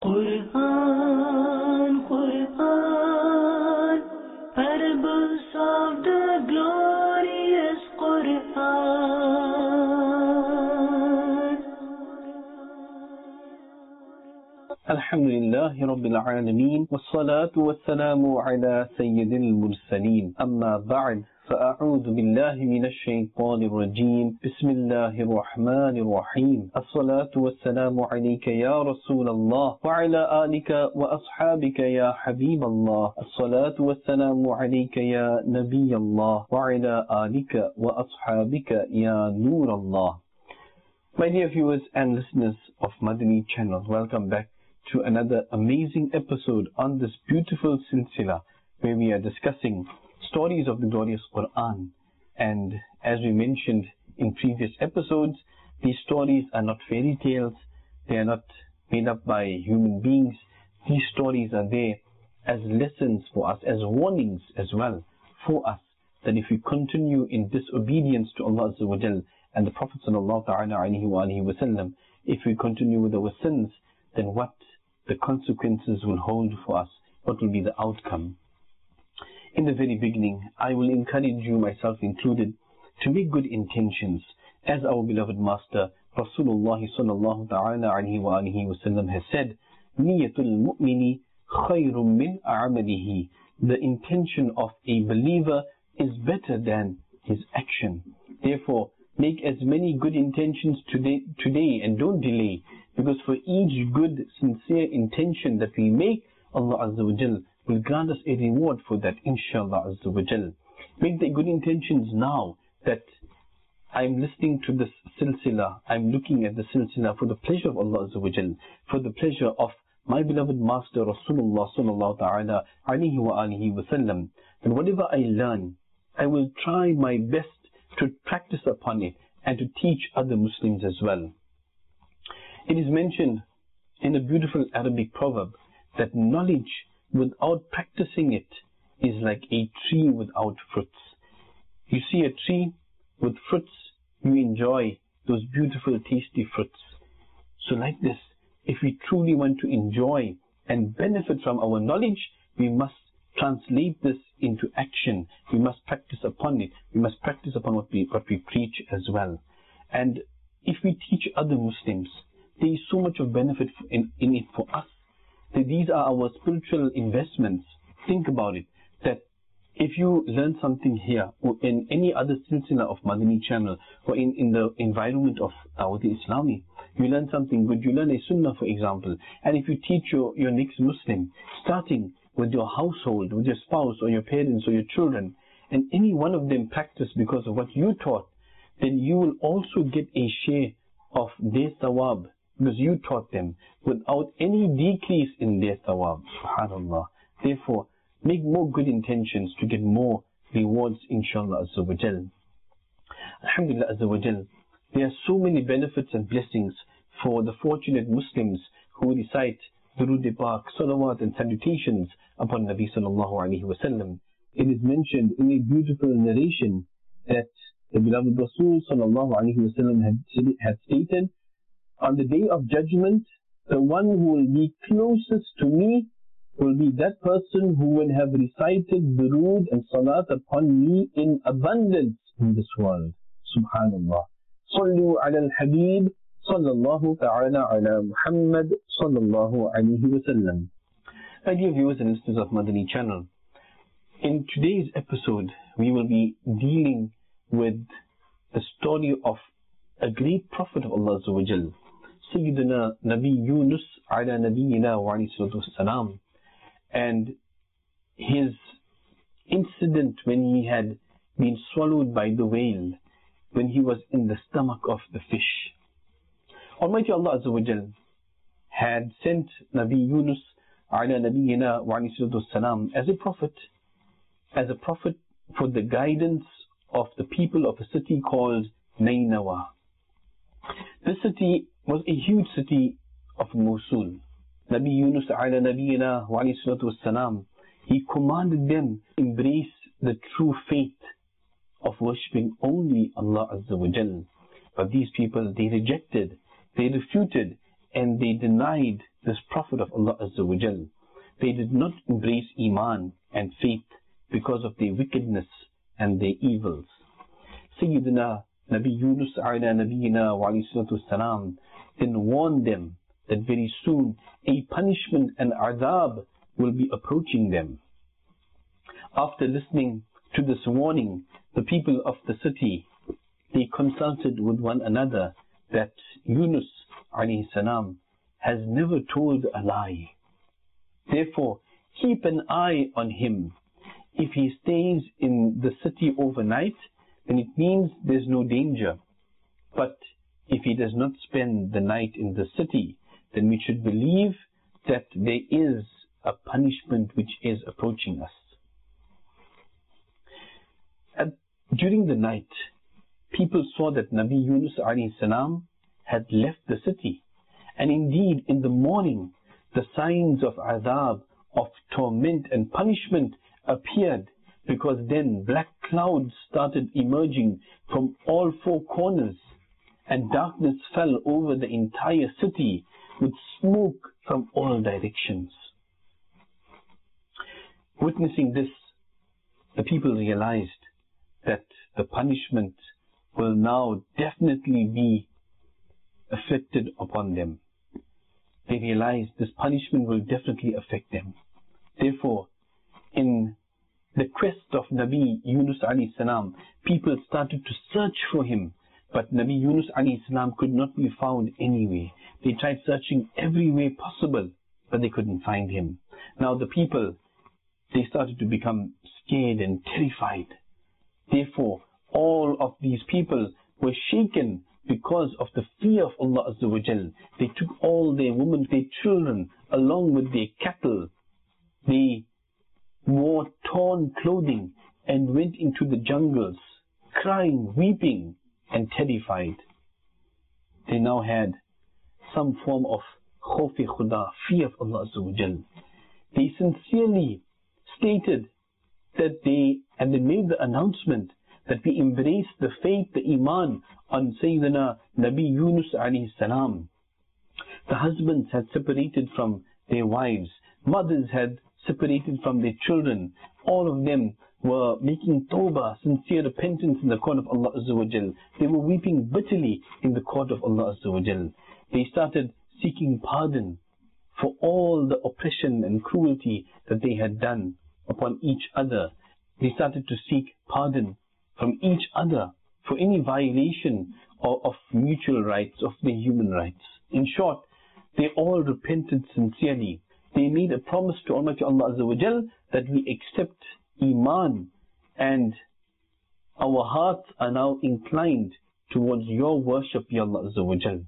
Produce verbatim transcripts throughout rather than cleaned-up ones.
Quran, Quran, parables of the glorious Quran. Alhamdulillahi Rabbil Alameen, wassalatu wassalamu ala Sayyidil Mursaleen, amma ba'd. فأعوذ بالله من الشيطان الرجيم بسم الله الرحمن الرحيم الصلاة والسلام عليك يا رسول الله وعلى آلك وأصحابك يا حبيب الله الصلاة والسلام عليك يا نبي الله وعلى آلك وأصحابك يا نور الله. My dear viewers and listeners of Madani channel, welcome back to another amazing episode on this beautiful silsila where we are discussing stories of the glorious Quran. And as we mentioned in previous episodes, these stories are not fairy tales, they are not made up by human beings. These stories are there as lessons for us, as warnings as well for us, that if we continue in disobedience to Allah Azza wa Jal and the Prophet Sallallahu Ta'ala Alaihi Wasallam, if we continue with our sins, then what the consequences will hold for us, what will be the outcome. In the very beginning, I will encourage you, myself included, to make good intentions, as our beloved Master Rasulullah Sallallahu Ta'ala Alaihi Wasallam has said, Niyatul mu'mini khayrun min a'amalihi. The intention of a believer is better than his action. Therefore, make as many good intentions today, today and don't delay, because for each good, sincere intention that we make, Allah Azza wa Jal will grant us a reward for that, inshallah Azza wa Jal. Make the good intentions now that I'm listening to this silsila, I'm looking at the silsila for the pleasure of Allah Azza wa Jal, for the pleasure of my beloved Master Rasulullah Sallallahu Ta'ala Alaihi wa alihi Wasallam. And whatever I learn, I will try my best to practice upon it and to teach other Muslims as well. It is mentioned in a beautiful Arabic proverb that knowledge without practicing it is like a tree without fruits. You see a tree with fruits, you enjoy those beautiful tasty fruits. So like this, if we truly want to enjoy and benefit from our knowledge, we must translate this into action. We must practice upon it. We must practice upon what we, what we preach as well. And if we teach other Muslims, there is so much of benefit in, in it for us. That these are our spiritual investments. Think about it, that if you learn something here or in any other silsila of Madani channel or in, in the environment of Dawat Islami, you learn something good, you learn a sunnah for example, and if you teach your, your next Muslim, starting with your household, with your spouse or your parents or your children, and any one of them practice because of what you taught, then you will also get a share of their thawab, because you taught them without any decrease in their thawab. Subhanallah. Therefore, make more good intentions to get more rewards, inshallah Azza wa Jal. Alhamdulillah Azza wa Jal. There are so many benefits and blessings for the fortunate Muslims who recite Durood Pak, salawat and salutations upon Nabi Sallallahu Alaihi Wasallam. It is mentioned in a beautiful narration that the beloved Rasul Sallallahu Alaihi Wasallam had, had stated, on the day of judgment, the one who will be closest to me will be that person who will have recited durood and salat upon me in abundance in this world. Subhanallah. Sallu ala al-Habib sallallahu ta'ala ala Muhammad sallallahu alayhi wa sallam. My dear viewers and listeners of Madani channel, in today's episode, we will be dealing with the story of a great prophet of Allah Azza wa Jal, Sayyidina Nabi Yunus ala Nabiyina wa alayhi salatu wassalam, and his incident when he had been swallowed by the whale, when he was in the stomach of the fish. Almighty Allah Azza wa Jal had sent Nabi Yunus ala Nabiyina wa alayhi salatu wassalam as a prophet, as a prophet for the guidance of the people of a city called Nainawa. This city was a huge city of Mosul. Nabi Yunus ala Nabiyina wa alayhi salatu wassalam, he commanded them to embrace the true faith of worshipping only Allah Azza wa Jal. But these people, they rejected, they refuted, and they denied this Prophet of Allah Azza wa Jal. They did not embrace Iman and faith because of their wickedness and their evils. Sayyidina Nabi Yunus ala Nabiyina wa alayhi salatu wassalam then warned them that very soon a punishment and azab will be approaching them. After listening to this warning, the people of the city, they consulted with one another that Yunus alayhi salam has never told a lie. Therefore, keep an eye on him. If he stays in the city overnight, then it means there's no danger. But if he does not spend the night in the city, then we should believe that there is a punishment which is approaching us. And during the night, people saw that Nabi Yunus alayhi salam had left the city. And indeed, in the morning, the signs of azab, of torment and punishment appeared, because then black clouds started emerging from all four corners, and darkness fell over the entire city with smoke from all directions. Witnessing this, the people realized that the punishment will now definitely be afflicted upon them. They realized this punishment will definitely affect them. Therefore, in the quest of Nabi Yunus alayhi salam, people started to search for him, but Nabi Yunus alayhi salam could not be found anywhere. They tried searching every way possible, but they couldn't find him. Now the people, they started to become scared and terrified. Therefore, all of these people were shaken because of the fear of Allah Azza wa Jal. They took all their women, their children, along with their cattle. They wore torn clothing and went into the jungles, crying, weeping, and terrified. They now had some form of khawf-e khuda, fear of Allah Azza wa Jal. They sincerely stated that they, and they made the announcement that we embrace the faith, the Iman on Sayyidina Nabi Yunus alayhi salam. The husbands had separated from their wives. Mothers had separated from their children. All of them were making tawbah, sincere repentance in the court of Allah Azza wa Jal. They were weeping bitterly in the court of Allah Azza wa Jal. They started seeking pardon for all the oppression and cruelty that they had done upon each other. They started to seek pardon from each other for any violation of, of mutual rights, of their human rights. In short, they all repented sincerely. They made a promise to Almighty Allah Azza wa Jal that we accept Iman, and our hearts are now inclined towards your worship, Ya Allah Azza wa Jal.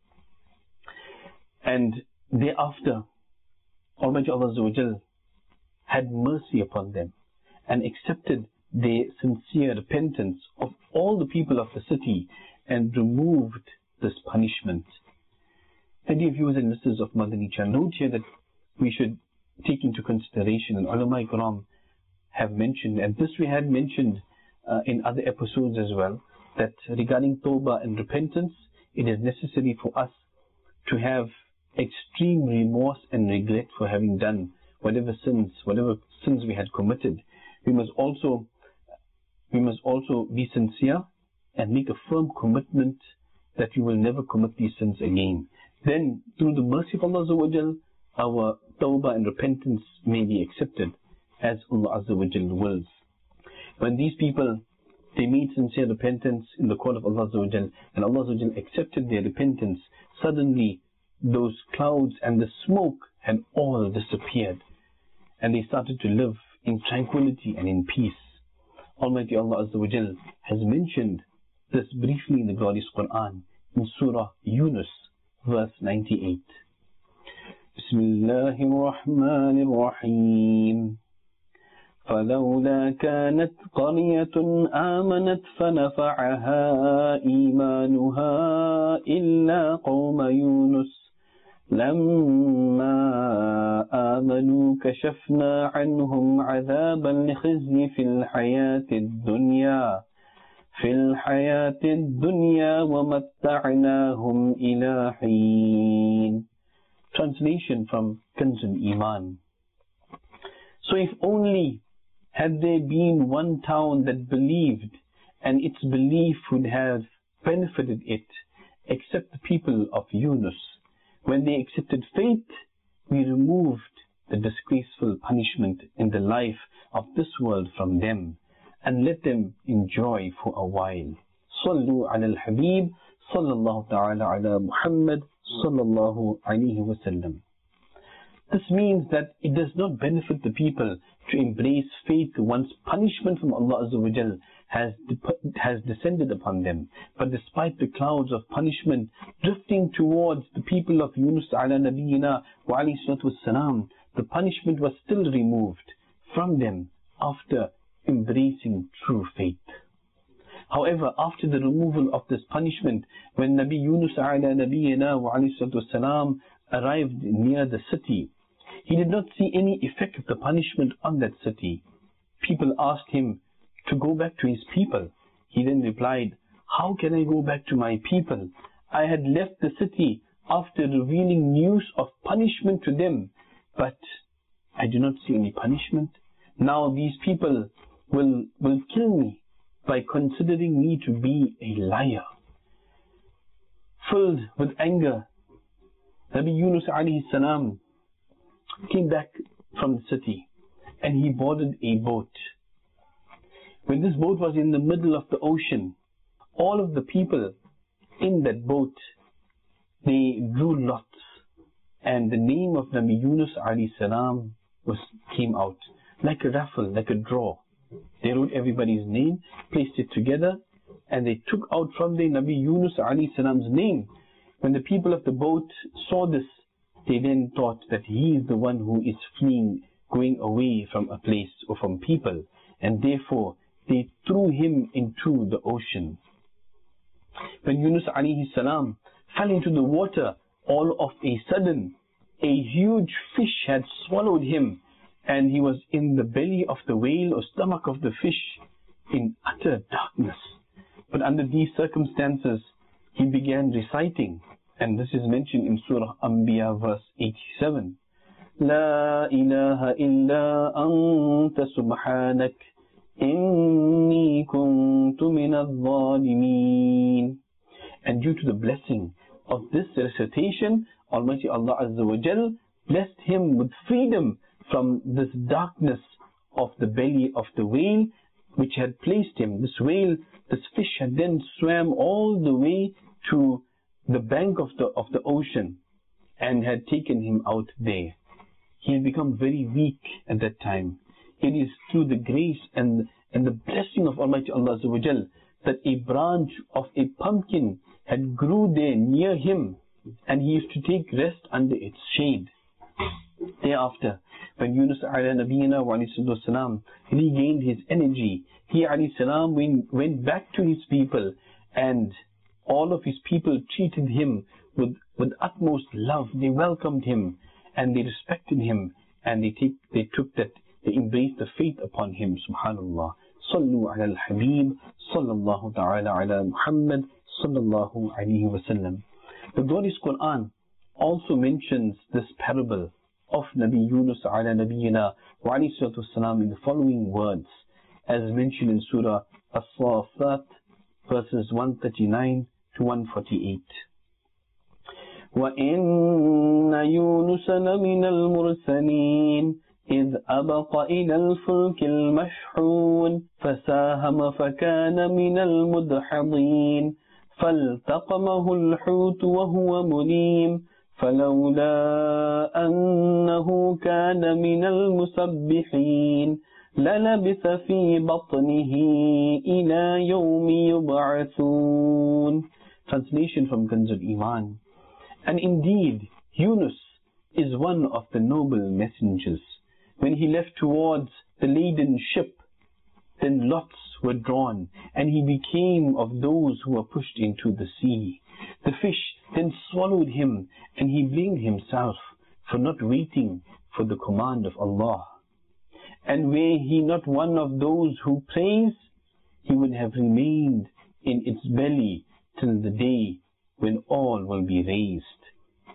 And thereafter, Almighty Allah Azza wa Jal had mercy upon them and accepted their sincere repentance of all the people of the city and removed this punishment. And dear viewers and listeners of Madani Channel, note here that we should take into consideration, and ulama ikram have mentioned, and this we had mentioned uh, in other episodes as well, that regarding tawbah and repentance, it is necessary for us to have extreme remorse and regret for having done whatever sins, whatever sins we had committed. We must also We must also be sincere and make a firm commitment that we will never commit these sins again. Then, through the mercy of Allah Azza wa Jal, our tawbah and repentance may be accepted as Allah Azza wa Jal wills. When these people, they made sincere repentance in the court of Allah Azza wa Jal, and Allah Azza wa Jal accepted their repentance, suddenly those clouds and the smoke had all disappeared, and they started to live in tranquility and in peace. Almighty Allah Azza wa Jal has mentioned this briefly in the glorious Quran in Surah Yunus, verse ninety-eight. Bismillahir Rahmanir Rahim. فلولا كانت قرية آمنت فنفعها إيمانها إلا قوم يونس لما آمنوا كشفنا عنهم عذاب الخزي في الحياة الدنيا في الحياة الدنيا ومتعناهم إلى حين. Translation from Kanz al-Iman. So if only had there been one town that believed, and its belief would have benefited it, except the people of Yunus. When they accepted faith, we removed the disgraceful punishment in the life of this world from them, and let them enjoy for a while. Sallu ala al-Habib, sallallahu ta'ala ala Muhammad, sallallahu alayhi wa sallam. This means that it does not benefit the people to embrace faith once punishment from Allah Azza wa Jal has, has descended upon them. But despite the clouds of punishment drifting towards the people of Yunus ala Nabiyyina wa alayhi salatu wassalam, the punishment was still removed from them after embracing true faith. However, after the removal of this punishment, when Nabi Yunus ala Nabiyyina wa alayhi salatu wassalam arrived near the city, he did not see any effect of the punishment on that city. People asked him to go back to his people. He then replied, "How can I go back to my people? I had left the city after revealing news of punishment to them, but I do not see any punishment. Now these people will, will kill me by considering me to be a liar." Filled with anger, Nabi Yunus alayhi salam came back from the city and he boarded a boat. When this boat was in the middle of the ocean, all of the people in that boat, they drew lots, and the name of Nabi Yunus alayhi salam was came out like a raffle, like a draw. They wrote everybody's name, placed it together, and they took out from there Nabi Yunus alayhi salam's name. When the people of the boat saw this, they then thought that he is the one who is fleeing, going away from a place or from people, and therefore they threw him into the ocean. When Yunus alayhi salam fell into the water, all of a sudden a huge fish had swallowed him, and he was in the belly of the whale or stomach of the fish in utter darkness. But under these circumstances, he began reciting, and this is mentioned in Surah Anbiya verse eighty-seven. La ilaha illa anta subhanak inni kuntu minadh dhalimin. And due to the blessing of this recitation, Almighty Allah Azza wa Jal blessed him with freedom from this darkness of the belly of the whale which had placed him. This whale, this fish had then swam all the way to the bank of the of the ocean and had taken him out there. He had become very weak at that time. It is through the grace and, and the blessing of Almighty Allah Azza wa Jal that a branch of a pumpkin had grew there near him, and he used to take rest under its shade. Thereafter, when Yunus ala Nabiyyina wa alayhi salatu wasalam regained his energy, he alayhi salam went, went back to his people, and all of his people treated him with, with utmost love. They welcomed him and they respected him, and they take they took that they embraced the faith upon him. Subhanallah. Sallu ala al-Habib, sallallahu ta'ala ala Muhammad, sallallahu alayhi wa sallam. The glorious Quran also mentions this parable of Nabi Yunus ala Nabiyyina wa alayhi salatu wasalam in the following words, as mentioned in Surah As-Saffat verses one thirty-nine to one forty-eight. وَإِنَّ يُونُسَ لَمِنَ الْمُرْسَلِينَ إِذْ أَبَقَ إِلَى الْفُلْكِ الْمَشْحُونِ فَسَاهَمَ فَكَانَ مِنَ الْمُدْحَضِينَ فَالْتَقَمَهُ الْحُوتُ وَهُوَ مُلِيمٌ فَلَوْلَا أَنَّهُ كَانَ مِنَ الْمُسَبِّحِينَ لَلَبِثَ فِي بَطْنِهِ إِلَى يَوْمِ يُبْعَثُونَ. Translation from Kanz al-Iman. And indeed, Yunus is one of the noble messengers. When he left towards the laden ship, then lots were drawn, and he became of those who were pushed into the sea. The fish then swallowed him, and he blamed himself for not waiting for the command of Allah. And were he not one of those who praise, he would have remained in its belly till the day when all will be raised.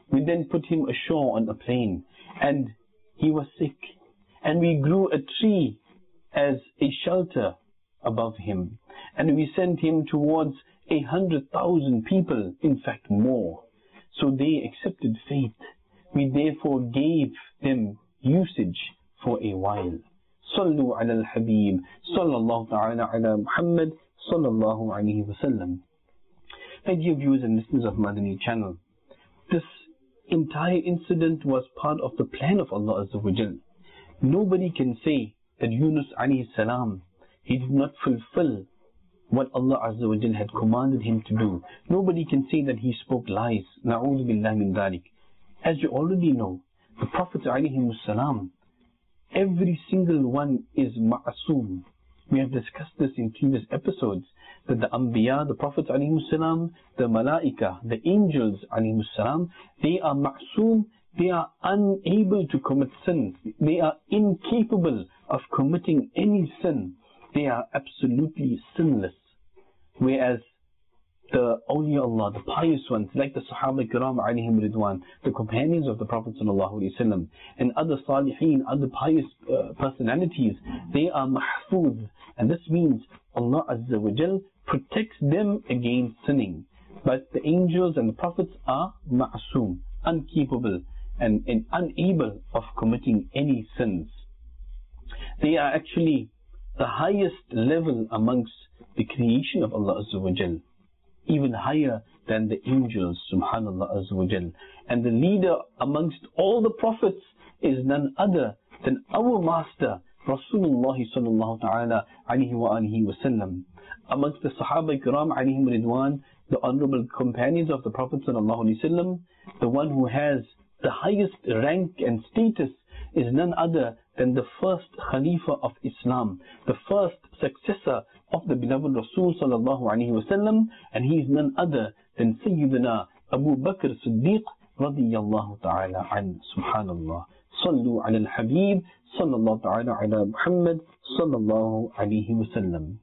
We then put him ashore on a plane, and he was sick. And we grew a tree as a shelter above him. And we sent him towards a hundred thousand people, in fact more. So they accepted faith. We therefore gave them usage for a while. Sallu ala al-Habib, sallallahu ta'ala ala Muhammad, sallallahu alayhi wa sallam. My dear viewers and listeners of Madani channel, this entire incident was part of the plan of Allah Azza wa Jal. Nobody can say that Yunus alayhi salam, he did not fulfill what Allah Azza wa Jal had commanded him to do. Nobody can say that he spoke lies. Na'udhu billahi min dhalik. As you already know, the Prophets alayhi salam, every single one is ma'asum. We have discussed this in previous episodes, that the Anbiya, the Prophets alayhi salam, the Malaika, the angels alayhi salam, they are ma'asum, they are unable to commit sins. They are incapable of committing any sin. They are absolutely sinless. Whereas the awliya-Allah, the pious ones, like the Sahaba Kiram alayhim ridwan, the companions of the Prophet sallallahu alaihi wasallam, and other salihin, other pious uh, personalities, they are mahfuz. And this means Allah Azza wa Jal protects them against sinning. But the angels and the prophets are ma'asum, incapable and, and unable of committing any sins. They are actually the highest level amongst the creation of Allah Azza wa Jal, even higher than the angels, subhanallah Azza wa Jal. And the leader amongst all the prophets is none other than our master, Rasulullah sallallahu ta'ala alayhi wa alihi wa sallam. Amongst the Sahaba Kiram alayhim ridwan, the honorable companions of the Prophet sallallahu alayhi wa sallam, the one who has the highest rank and status is none other than the first Khalifa of Islam, the first successor of the beloved Rasul sallallahu alayhi wa sallam, and he is none other than Sayyidina Abu Bakr Siddiq radiyallahu ta'ala an. Subhanallah. Sallu ala al-Habib, sallallahu ta'ala ala Muhammad, sallallahu alayhi wa sallam.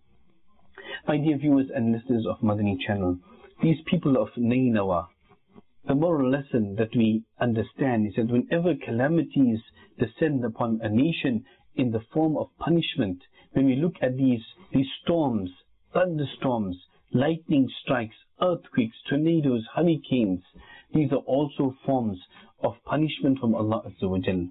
My dear viewers and listeners of Madani channel, these people of Nainawa, the moral lesson that we understand is that whenever calamities descend upon a nation in the form of punishment, when we look at these, these storms, thunderstorms, lightning strikes, earthquakes, tornadoes, hurricanes, these are also forms of punishment from Allah Azza wa Jal.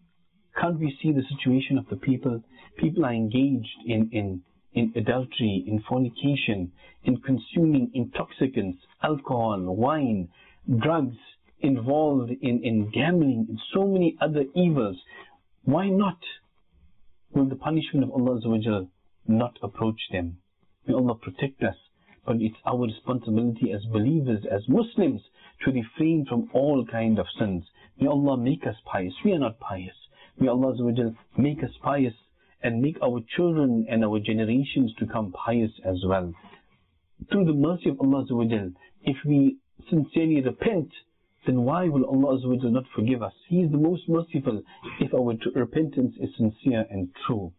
Can't we see the situation of the people? People are engaged in, in, in adultery, in fornication, in consuming intoxicants, alcohol, wine, drugs, involved in, in gambling, and so many other evils. Why not will the punishment of Allah Azza wa Jal not approach them? May Allah protect us, but it's our responsibility as believers, as Muslims, to refrain from all kind of sins. May Allah make us pious. We are not pious. May Allah Azza wa Jal make us pious and make our children and our generations to come pious as well. Through the mercy of Allah Azza wa Jal, if we sincerely repent, then why will Allah Azza wa Jal not forgive us? He is the most merciful if our repentance is sincere and true.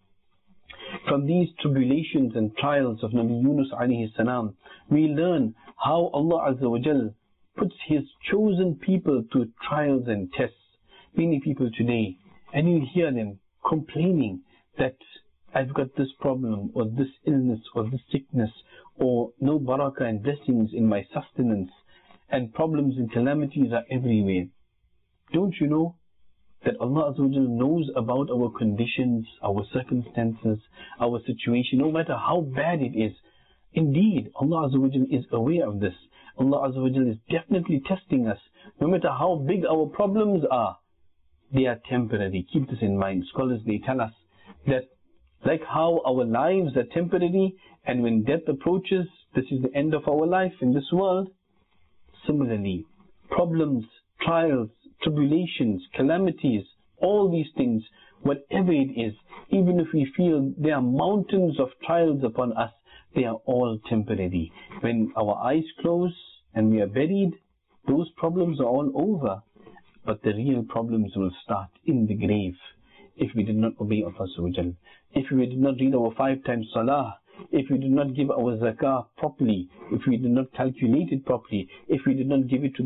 From these tribulations and trials of Nabi Yunus alayhi salam, we learn how Allah Azza wa Jal puts His chosen people to trials and tests. Many people today, and you hear them complaining that I've got this problem, or this illness, or this sickness, or no barakah and blessings in my sustenance, and problems and calamities are everywhere. Don't you know that Allah Azza wa Jal knows about our conditions, our circumstances, our situation, no matter how bad it is? Indeed, Allah Azza wa Jal is aware of this. Allah Azza wa Jal is definitely testing us. No matter how big our problems are, they are temporary. Keep this in mind. Scholars, they tell us that like how our lives are temporary, and when death approaches, this is the end of our life in this world. Similarly, problems, trials, tribulations, calamities, all these things, whatever it is, even if we feel there are mountains of trials upon us, they are all temporary. When our eyes close and we are buried, those problems are all over. But the real problems will start in the grave if we did not obey Allah Azza wa Jal, if we did not read our five times salah, if we did not give our zakah properly, if we did not calculate it properly, if we did not give it to the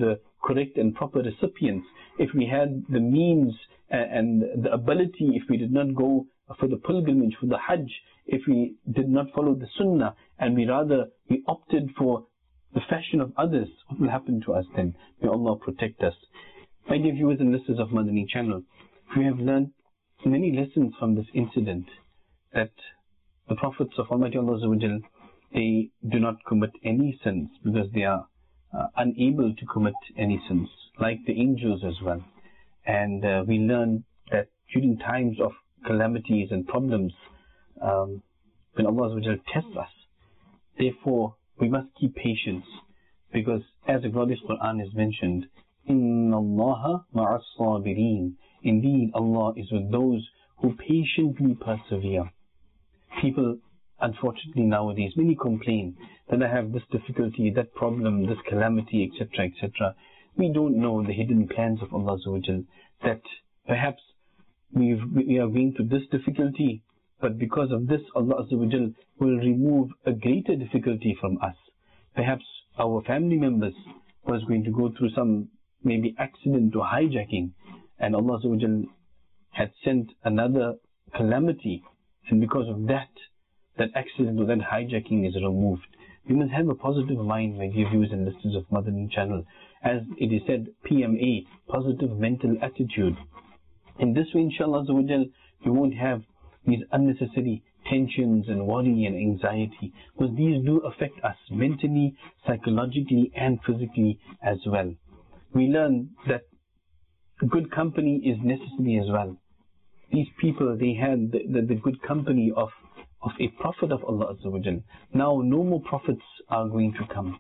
correct and proper recipients, if we had the means and the ability, if we did not go for the pilgrimage, for the Hajj, if we did not follow the Sunnah, and we rather we opted for the fashion of others, what will happen to us then? May Allah protect us. My dear viewers and listeners of Madani Channel, we have learned many lessons from this incident, that the prophets of Almighty Allah Azza wa Jal, they do not commit any sins because they are uh, unable to commit any sins, like the angels as well. And uh, we learn that during times of calamities and problems, um, when Allah Azza wa Jal tests us, therefore we must keep patience, because as the glorious Quran is mentioned, Inna Allaha ma'as sabirin. Indeed, Allah is with those who patiently persevere. People, unfortunately nowadays, many complain that I have this difficulty, that problem, this calamity, et cetera, et cetera. We don't know the hidden plans of Allah Azza wa Jal, that perhaps we've, we are going through this difficulty, but because of this, Allah Azza wa Jal will remove a greater difficulty from us. Perhaps our family members was going to go through some maybe accident or hijacking, and Allah Azza wa Jal had sent another calamity, and because of that, that accident or that hijacking is removed. We must have a positive mind, my dear viewers and listeners of Madani Channel. As it is said, P M A, positive mental attitude. In this way, inshallah Azza wa Jal, we won't have these unnecessary tensions and worry and anxiety, because these do affect us mentally, psychologically and physically as well. We learn that good company is necessary as well. These people, they had the, the, the good company of, of a prophet of Allah Azza wa Jal. Now no more prophets are going to come.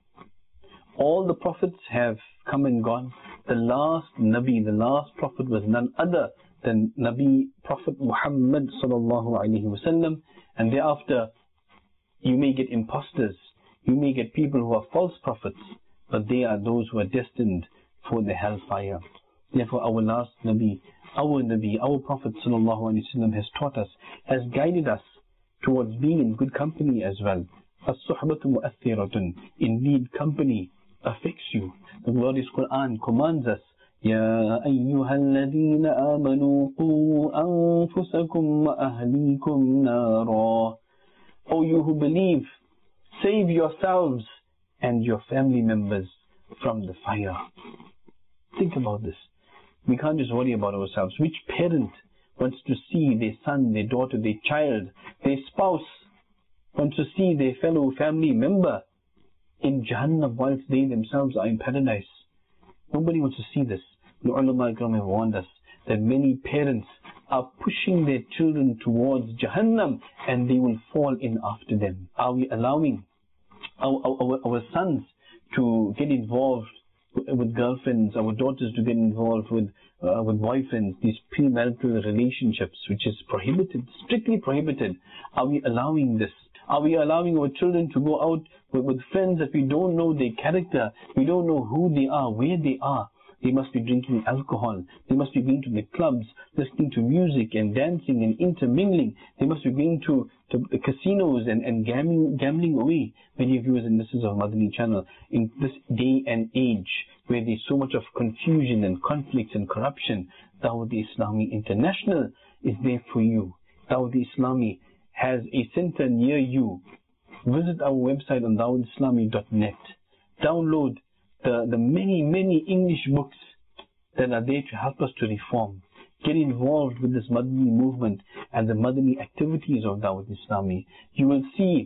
All the prophets have come and gone. The last Nabi, the last prophet was none other than Nabi Prophet Muhammad sallallahu alaihi wasallam. And thereafter, you may get imposters, you may get people who are false prophets, but they are those who are destined for the hellfire. Therefore, our last Nabi, our Nabi, our Prophet sallallahu alaihi wasallam has taught us, has guided us towards being in good company as well. As-suhbatu mu'athiratun. Indeed, company affects you. The glorious Quran commands us, Ya ayyuhalladhina amanu qu anfusakum wa ahlikum nara. O you who believe, save yourselves and your family members from the fire. Think about this. We can't just worry about ourselves. Which parent wants to see their son, their daughter, their child, their spouse, wants to see their fellow family member in Jahannam whilst they themselves are in paradise? Nobody wants to see this. The ulama ikram have warned us that many parents are pushing their children towards Jahannam and they will fall in after them. Are we allowing our, our, our sons to get involved with girlfriends, our daughters to get involved with uh, with boyfriends, these premarital relationships, which is prohibited, strictly prohibited? Are we allowing this? Are we allowing our children to go out with, with friends that we don't know their character, we don't know who they are, where they are? They must be drinking alcohol, they must be going to the clubs, listening to music and dancing and intermingling. They must be going to, to the casinos and, and gambling, gambling away. Many viewers and listeners of Madani Channel, in this day and age where there's so much of confusion and conflicts and corruption, Dawah Islami International is there for you. Dawah Islami has a center near you. Visit our website on dawah islami dot net. Download The, the many, many English books that are there to help us to reform. Get involved with this Madani movement and the Madani activities of Dawah Islami. You will see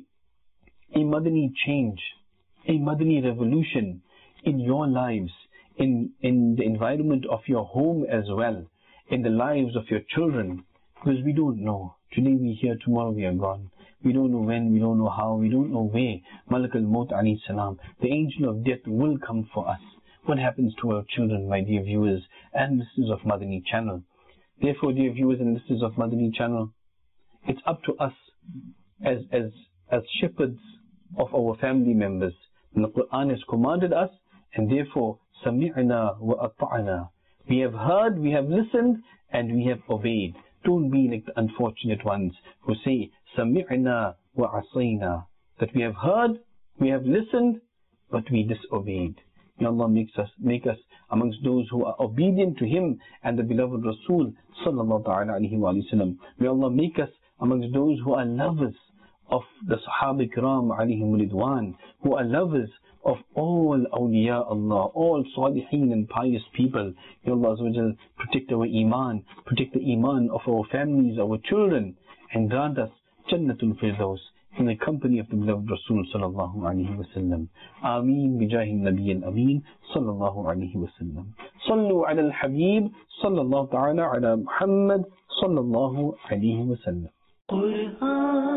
a Madani change, a Madani revolution in your lives, in, in the environment of your home as well, in the lives of your children. Because we don't know. Today we here, tomorrow we are gone. We don't know when, we don't know how, we don't know where. Malak al-Maut alayhi salam, the angel of death, will come for us. What happens to our children, my dear viewers and listeners of Madani Channel? Therefore, dear viewers and listeners of Madani Channel, it's up to us as as as shepherds of our family members. And the Quran has commanded us, and therefore, sami'na wa ata'na. We have heard, we have listened, and we have obeyed. Don't be like the unfortunate ones who say, Sami'na wa asayna, that we have heard, we have listened, but we disobeyed. May Allah make us, make us amongst those who are obedient to Him and the beloved Rasul sallallahu ta'ala alayhi wa sallam. May Allah make us amongst those who are lovers of the Sahaba Kiram alayhim ridwan, who are lovers of all awliya Allah, all salihin and pious people. May Allah Azza wa Jal protect our iman, protect the iman of our families, our children, and grant us Jannatul Firdaus in the company of the beloved Rasul sallallahu alayhi wa sallam. Ameen bijahi Nabi al-Ameen sallallahu alayhi wa sallam. Sallu ala al-Habib sallallahu ta'ala ala Muhammad sallallahu alayhi wa sallam. Qur'an